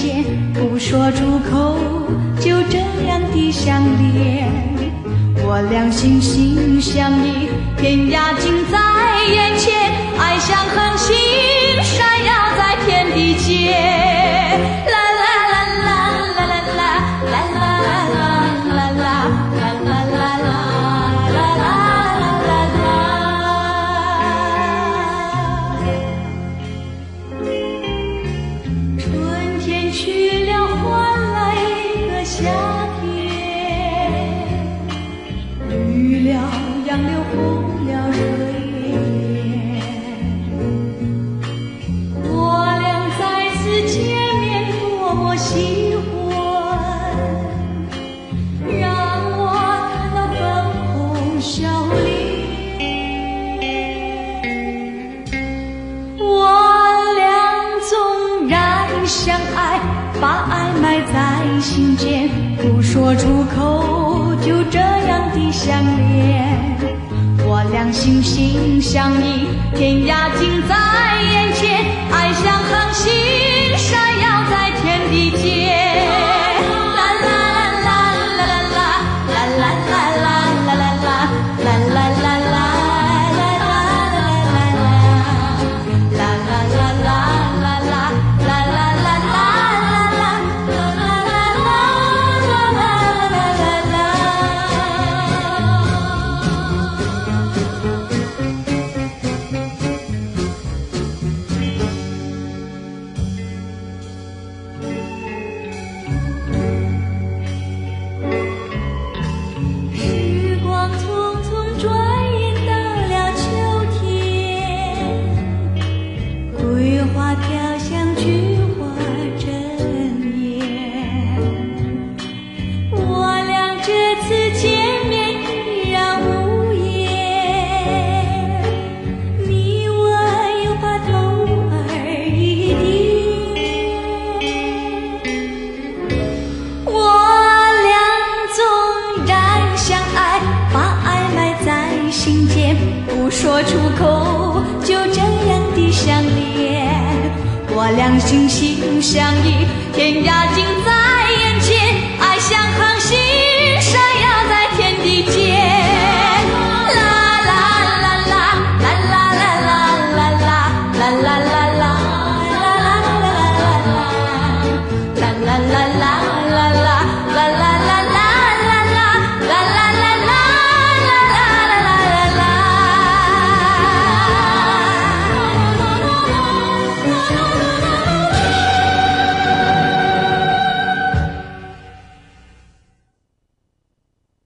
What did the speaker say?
前，不说出口，就这样的相恋。我俩心心相依，天涯近在眼前，爱像恒星闪耀在天地间。啦啦啦啦啦啦啦啦啦啦啦啦啦啦啦。春天去了，换来一个夏天。绿了杨柳，红了水莲，我俩再次见面，多么喜欢，让我看到粉红笑脸。我俩纵然相爱，把爱埋在心间，不说出口，就这样的相恋。我俩心心相依，天涯近在眼前，爱像恒星闪耀在天地间。啦啦啦啦啦啦啦啦啦啦啦啦啦啦啦。花飘香，菊花争艳，我俩这次见面依然无言，你我又把头儿一低。我俩纵然相爱，把爱埋在心间，不说出口，就这样的相恋。我俩心心相依，天涯近在